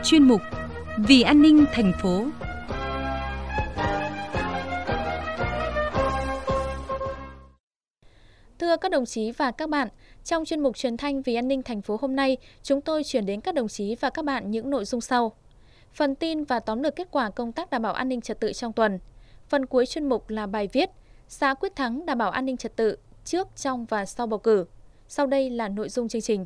chuyên mục Vì an ninh thành phố. Thưa các đồng chí và các bạn, trong chuyên mục truyền thanh Vì an ninh thành phố hôm nay, chúng tôi chuyển đến các đồng chí và các bạn những nội dung sau. Phần tin và tóm lược kết quả công tác đảm bảo an ninh trật tự trong tuần. Phần cuối chuyên mục là bài viết Xã quyết thắng đảm bảo an ninh trật tự trước, trong và sau bầu cử. Sau đây là nội dung chương trình.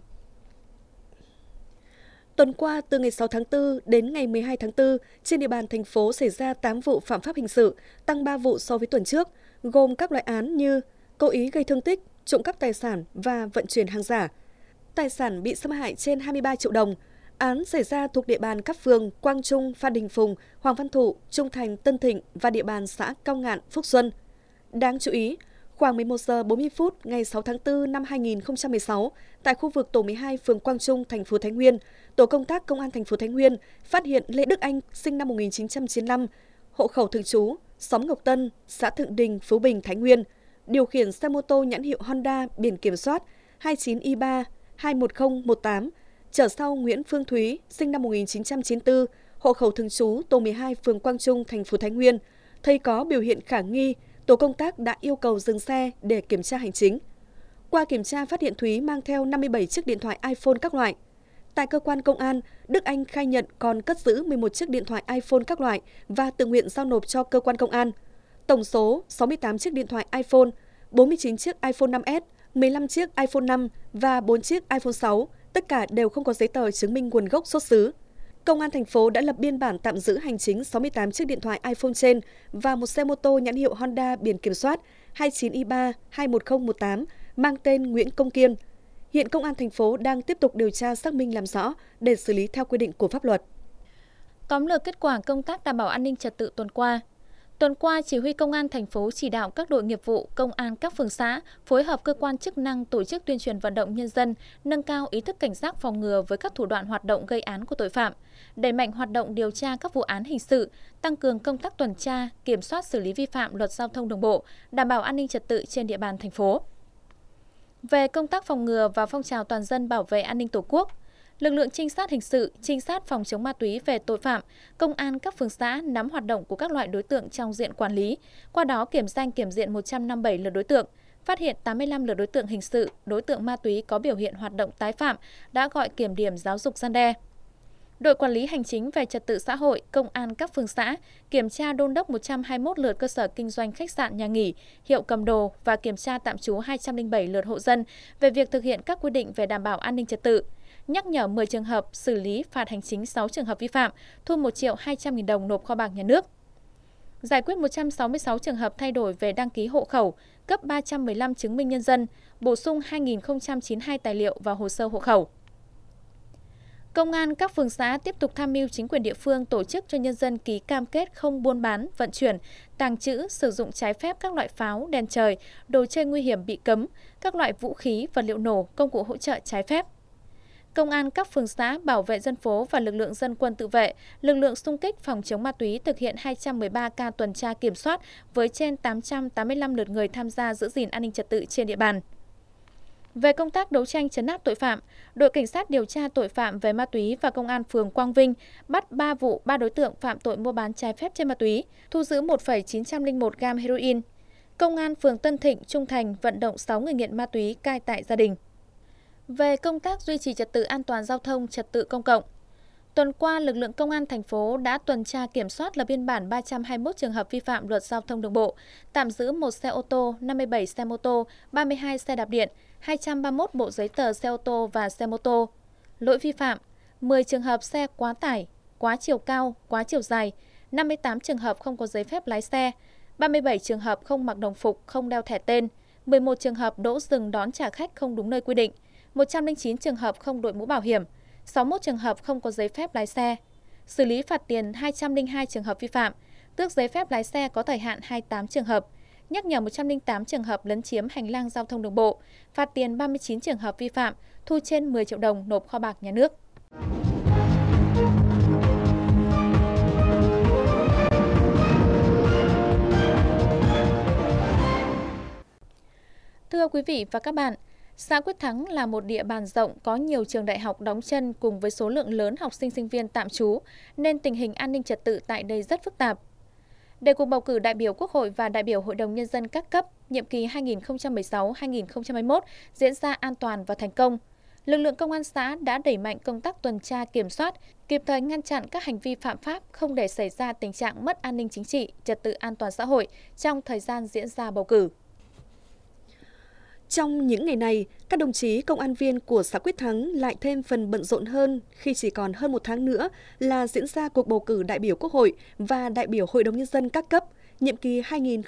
Tuần qua, từ ngày 6 tháng 4 đến ngày 12 tháng 4, trên địa bàn thành phố xảy ra 8 vụ phạm pháp hình sự, tăng 3 vụ so với tuần trước, gồm các loại án như cố ý gây thương tích, trộm cắp tài sản và vận chuyển hàng giả. Tài sản bị xâm hại trên 23 triệu đồng. Án xảy ra thuộc địa bàn các phường Quang Trung, Phan Đình Phùng, Hoàng Văn Thụ, Trung Thành, Tân Thịnh và địa bàn xã Cao Ngạn, Phúc Xuân. Đáng chú ý, khoảng 11 giờ 40 phút ngày 6 tháng 4 năm 2016, tại khu vực tổ 12 phường Quang Trung, thành phố Thái Nguyên, tổ công tác công an thành phố Thái Nguyên phát hiện Lê Đức Anh sinh năm 1995, hộ khẩu thường trú, xóm Ngọc Tân, xã Thượng Đình, Phú Bình, Thái Nguyên, điều khiển xe mô tô nhãn hiệu Honda biển kiểm soát 29Y3 21018, chở sau Nguyễn Phương Thúy, sinh năm 1994, hộ khẩu thường trú tổ 12 phường Quang Trung, thành phố Thái Nguyên. Thấy có biểu hiện khả nghi, tổ công tác đã yêu cầu dừng xe để kiểm tra hành chính. Qua kiểm tra phát hiện Thúy mang theo 57 chiếc điện thoại iPhone các loại. Tại cơ quan công an, Đức Anh khai nhận còn cất giữ 11 chiếc điện thoại iPhone các loại và tự nguyện giao nộp cho cơ quan công an. Tổng số 68 chiếc điện thoại iPhone, 49 chiếc iPhone 5S, 15 chiếc iPhone 5 và 4 chiếc iPhone 6, tất cả đều không có giấy tờ chứng minh nguồn gốc xuất xứ. Công an thành phố đã lập biên bản tạm giữ hành chính 68 chiếc điện thoại iPhone trên và một xe mô tô nhãn hiệu Honda biển kiểm soát 29Y3 21018 mang tên Nguyễn Công Kiên. Hiện Công an thành phố đang tiếp tục điều tra xác minh làm rõ để xử lý theo quy định của pháp luật. Tóm lược kết quả công tác đảm bảo an ninh trật tự tuần qua. Tuần qua, Chỉ huy Công an thành phố chỉ đạo các đội nghiệp vụ, công an các phường xã phối hợp cơ quan chức năng tổ chức tuyên truyền vận động nhân dân, nâng cao ý thức cảnh giác phòng ngừa với các thủ đoạn hoạt động gây án của tội phạm, đẩy mạnh hoạt động điều tra các vụ án hình sự, tăng cường công tác tuần tra, kiểm soát xử lý vi phạm luật giao thông đường bộ, đảm bảo an ninh trật tự trên địa bàn thành phố. Về công tác phòng ngừa và phong trào toàn dân bảo vệ an ninh Tổ quốc, lực lượng trinh sát hình sự, trinh sát phòng chống ma túy về tội phạm, công an các phường xã nắm hoạt động của các loại đối tượng trong diện quản lý, qua đó kiểm danh kiểm diện 157 lượt đối tượng, phát hiện 85 lượt đối tượng hình sự, đối tượng ma túy có biểu hiện hoạt động tái phạm, đã gọi kiểm điểm giáo dục răn đe. Đội quản lý hành chính về trật tự xã hội, công an các phường xã kiểm tra đôn đốc 121 lượt cơ sở kinh doanh khách sạn nhà nghỉ, hiệu cầm đồ và kiểm tra tạm trú 207 lượt hộ dân về việc thực hiện các quy định về đảm bảo an ninh trật tự. Nhắc nhở 10 trường hợp, xử lý phạt hành chính 6 trường hợp vi phạm, thu 1.200.000 đồng nộp kho bạc nhà nước. Giải quyết 166 trường hợp thay đổi về đăng ký hộ khẩu, cấp 315 chứng minh nhân dân, bổ sung 2.092 tài liệu vào hồ sơ hộ khẩu. Công an các phường xã tiếp tục tham mưu chính quyền địa phương tổ chức cho nhân dân ký cam kết không buôn bán, vận chuyển, tàng trữ, sử dụng trái phép các loại pháo, đèn trời, đồ chơi nguy hiểm bị cấm, các loại vũ khí, vật liệu nổ, công cụ hỗ trợ trái phép. Công an các phường xã, bảo vệ dân phố và lực lượng dân quân tự vệ, lực lượng xung kích phòng chống ma túy thực hiện 213 ca tuần tra kiểm soát với trên 885 lượt người tham gia giữ gìn an ninh trật tự trên địa bàn. Về công tác đấu tranh trấn áp tội phạm, đội cảnh sát điều tra tội phạm về ma túy và công an phường Quang Vinh bắt 3 vụ 3 đối tượng phạm tội mua bán trái phép chất ma túy, thu giữ 1,901 gam heroin. Công an phường Tân Thịnh, Trung Thành vận động 6 người nghiện ma túy cai tại gia đình. Về công tác duy trì trật tự an toàn giao thông, trật tự công cộng, tuần qua, lực lượng công an thành phố đã tuần tra kiểm soát lập biên bản 321 trường hợp vi phạm luật giao thông đường bộ, tạm giữ 1 xe ô tô, 57 xe mô tô, 32 xe đạp điện, 231 bộ giấy tờ xe ô tô và xe mô tô. Lỗi vi phạm: 10 trường hợp xe quá tải, quá chiều cao, quá chiều dài, 58 trường hợp không có giấy phép lái xe, 37 trường hợp không mặc đồng phục, không đeo thẻ tên, 11 trường hợp đỗ dừng đón trả khách không đúng nơi quy định, 109 trường hợp không đội mũ bảo hiểm, 61 trường hợp không có giấy phép lái xe. Xử lý phạt tiền 202 trường hợp vi phạm, tước giấy phép lái xe có thời hạn 28 trường hợp, nhắc nhở 108 trường hợp lấn chiếm hành lang giao thông đường bộ, phạt tiền 39 trường hợp vi phạm, thu trên 10 triệu đồng nộp kho bạc nhà nước. Thưa quý vị và các bạn, Xã Quyết Thắng là một địa bàn rộng có nhiều trường đại học đóng chân cùng với số lượng lớn học sinh sinh viên tạm trú, nên tình hình an ninh trật tự tại đây rất phức tạp. Để cuộc bầu cử đại biểu Quốc hội và đại biểu Hội đồng Nhân dân các cấp nhiệm kỳ 2016-2021 diễn ra an toàn và thành công, lực lượng công an xã đã đẩy mạnh công tác tuần tra kiểm soát, kịp thời ngăn chặn các hành vi phạm pháp, không để xảy ra tình trạng mất an ninh chính trị, trật tự an toàn xã hội trong thời gian diễn ra bầu cử. Trong những ngày này, các đồng chí công an viên của xã Quyết Thắng lại thêm phần bận rộn hơn khi chỉ còn hơn một tháng nữa là diễn ra cuộc bầu cử đại biểu Quốc hội và đại biểu Hội đồng Nhân dân các cấp, nhiệm kỳ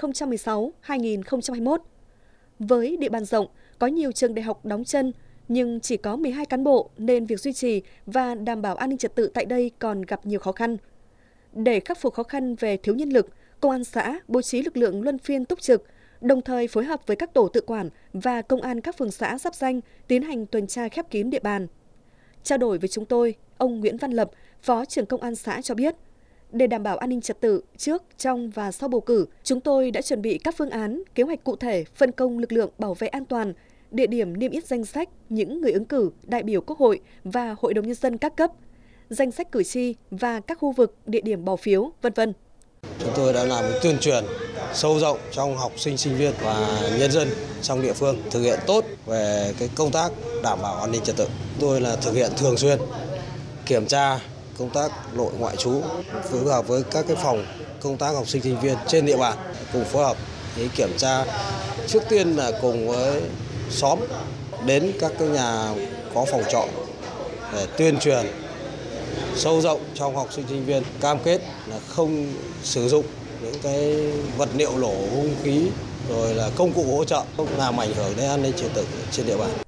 2016-2021. Với địa bàn rộng, có nhiều trường đại học đóng chân, nhưng chỉ có 12 cán bộ nên việc duy trì và đảm bảo an ninh trật tự tại đây còn gặp nhiều khó khăn. Để khắc phục khó khăn về thiếu nhân lực, Công an xã bố trí lực lượng luân phiên túc trực, đồng thời phối hợp với các tổ tự quản và công an các phường xã giáp ranh tiến hành tuần tra khép kín địa bàn. Trao đổi với chúng tôi, ông Nguyễn Văn Lập, Phó trưởng Công an xã cho biết, để đảm bảo an ninh trật tự trước, trong và sau bầu cử, chúng tôi đã chuẩn bị các phương án, kế hoạch cụ thể phân công lực lượng bảo vệ an toàn, địa điểm niêm yết danh sách những người ứng cử đại biểu Quốc hội và Hội đồng Nhân dân các cấp, danh sách cử tri và các khu vực địa điểm bỏ phiếu, v.v. Chúng tôi đã làm tuyên truyền sâu rộng trong học sinh, sinh viên và nhân dân trong địa phương thực hiện tốt về cái công tác đảm bảo an ninh trật tự. Tôi là thực hiện thường xuyên kiểm tra công tác nội ngoại trú, phối hợp với các cái phòng công tác học sinh, sinh viên trên địa bàn cùng phối hợp để kiểm tra. Trước tiên là cùng với xóm đến các cái nhà có phòng trọ để tuyên truyền sâu rộng trong học sinh, sinh viên, cam kết là không sử dụng những cái vật liệu nổ, hung khí rồi là công cụ hỗ trợ không làm ảnh hưởng đến an ninh trật tự trên địa bàn.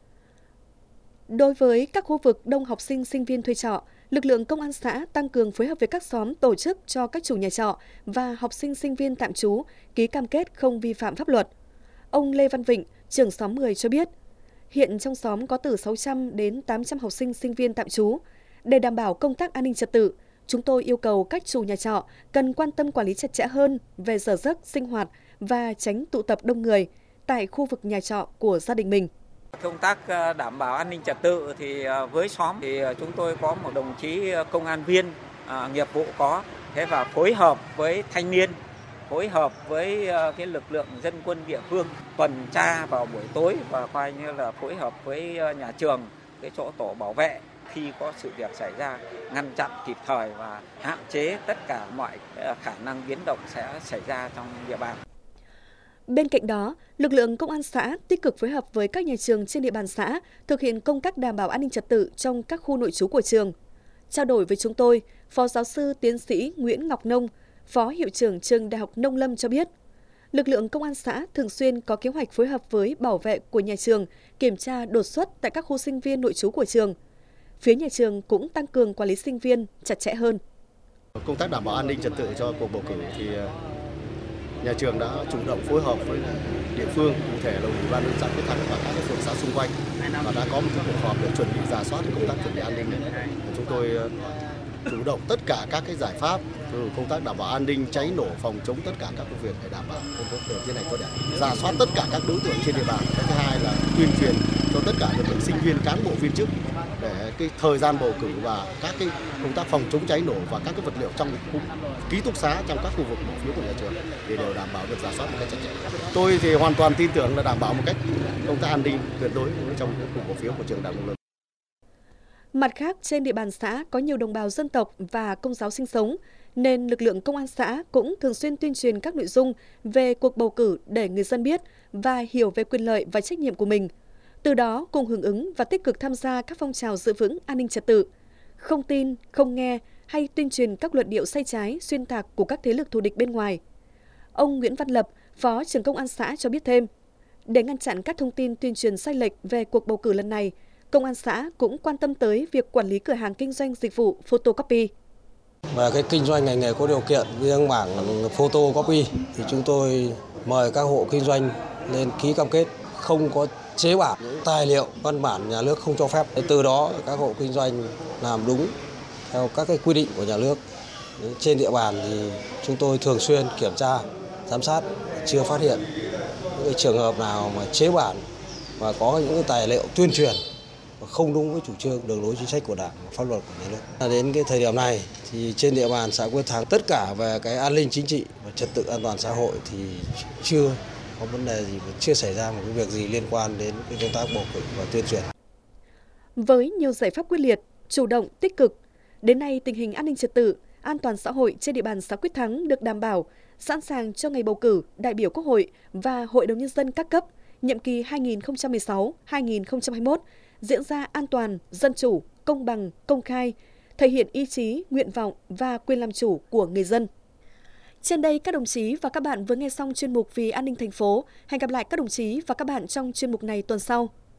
Đối với các khu vực đông học sinh, sinh viên thuê trọ, lực lượng công an xã tăng cường phối hợp với các xóm tổ chức cho các chủ nhà trọ và học sinh, sinh viên tạm trú ký cam kết không vi phạm pháp luật. Ông Lê Văn Vịnh, trưởng xóm 10 cho biết, hiện trong xóm có từ 600 đến 800 học sinh, sinh viên tạm trú. Để đảm bảo công tác an ninh trật tự, chúng tôi yêu cầu các chủ nhà trọ cần quan tâm quản lý chặt chẽ hơn về giờ giấc sinh hoạt và tránh tụ tập đông người tại khu vực nhà trọ của gia đình mình. Công tác đảm bảo an ninh trật tự thì với xóm thì chúng tôi có một đồng chí công an viên nghiệp vụ có, thế và phối hợp với thanh niên, phối hợp với cái lực lượng dân quân địa phương tuần tra vào buổi tối và coi như là phối hợp với nhà trường, cái chỗ tổ bảo vệ khi có sự việc xảy ra, ngăn chặn kịp thời và hạn chế tất cả mọi khả năng biến động sẽ xảy ra trong địa bàn. Bên cạnh đó, lực lượng công an xã tích cực phối hợp với các nhà trường trên địa bàn xã thực hiện công tác đảm bảo an ninh trật tự trong các khu nội trú của trường. Trao đổi với chúng tôi, Phó giáo sư tiến sĩ Nguyễn Ngọc Nông, Phó Hiệu trưởng Trường Đại học Nông Lâm cho biết, lực lượng công an xã thường xuyên có kế hoạch phối hợp với bảo vệ của nhà trường kiểm tra đột xuất tại các khu sinh viên nội trú của trường. Phía nhà trường cũng tăng cường quản lý sinh viên chặt chẽ hơn. Công tác đảm bảo an ninh trật tự cho cuộc bầu cử thì nhà trường đã chủ động phối hợp với địa phương, cụ thể là Ủy ban nhân dân xã Quyết Thắng và các phường xã xung quanh, và đã có một cuộc họp để chuẩn bị rà soát công tác chuẩn bị an ninh này. Chúng tôi chủ động tất cả các cái giải pháp, công tác đảm bảo an ninh, cháy nổ, phòng chống tất cả các công việc để đảm bảo công tác đều tiến hành tốt đẹp. Rà soát tất cả các đối tượng trên địa bàn. Cái thứ hai là tuyên truyền cho tất cả lực lượng sinh viên, cán bộ, viên chức để cái thời gian bầu cử và các cái công tác phòng chống cháy nổ và các cái vật liệu trong ký túc xá trong các khu vực bỏ phiếu của nhà trường thì đều đảm bảo được rà soát một cách chặt chẽ. Tôi thì hoàn toàn tin tưởng là đảm bảo một cách công tác an ninh tuyệt đối trong cuộc bỏ phiếu của trường Đại học Nông Lâm. Mặt khác, trên địa bàn xã có nhiều đồng bào dân tộc và Công giáo sinh sống, nên lực lượng công an xã cũng thường xuyên tuyên truyền các nội dung về cuộc bầu cử để người dân biết và hiểu về quyền lợi và trách nhiệm của mình. Từ đó cùng hưởng ứng và tích cực tham gia các phong trào giữ vững an ninh trật tự, không tin, không nghe hay tuyên truyền các luận điệu sai trái, xuyên tạc của các thế lực thù địch bên ngoài. Ông Nguyễn Văn Lập, Phó trưởng Công an xã cho biết thêm, để ngăn chặn các thông tin tuyên truyền sai lệch về cuộc bầu cử lần này, Công an xã cũng quan tâm tới việc quản lý cửa hàng kinh doanh dịch vụ photocopy. Về cái kinh doanh ngành nghề có điều kiện riêng mảng photocopy thì chúng tôi mời các hộ kinh doanh lên ký cam kết không có chế bản những tài liệu văn bản nhà nước không cho phép. Từ đó các hộ kinh doanh làm đúng theo các cái quy định của nhà nước. Trên địa bàn thì chúng tôi thường xuyên kiểm tra, giám sát, chưa phát hiện những cái trường hợp nào mà chế bản và có những cái tài liệu tuyên truyền và không đúng với chủ trương, đường lối chính sách của Đảng và pháp luật của nhà nước. Đến cái thời điểm này thì trên địa bàn xã Quyết Thắng tất cả về cái an ninh chính trị và trật tự an toàn xã hội thì chưa có vấn đề gì, chưa xảy ra một cái việc gì liên quan đến cái công tác bầu cử và tuyên truyền. Với nhiều giải pháp quyết liệt, chủ động, tích cực, đến nay tình hình an ninh trật tự, an toàn xã hội trên địa bàn xã Quyết Thắng được đảm bảo, sẵn sàng cho ngày bầu cử đại biểu Quốc hội và Hội đồng Nhân dân các cấp, nhiệm kỳ 2016-2021 diễn ra an toàn, dân chủ, công bằng, công khai, thể hiện ý chí, nguyện vọng và quyền làm chủ của người dân. Trên đây, các đồng chí và các bạn vừa nghe xong chuyên mục Vì an ninh thành phố. Hẹn gặp lại các đồng chí và các bạn trong chuyên mục này tuần sau.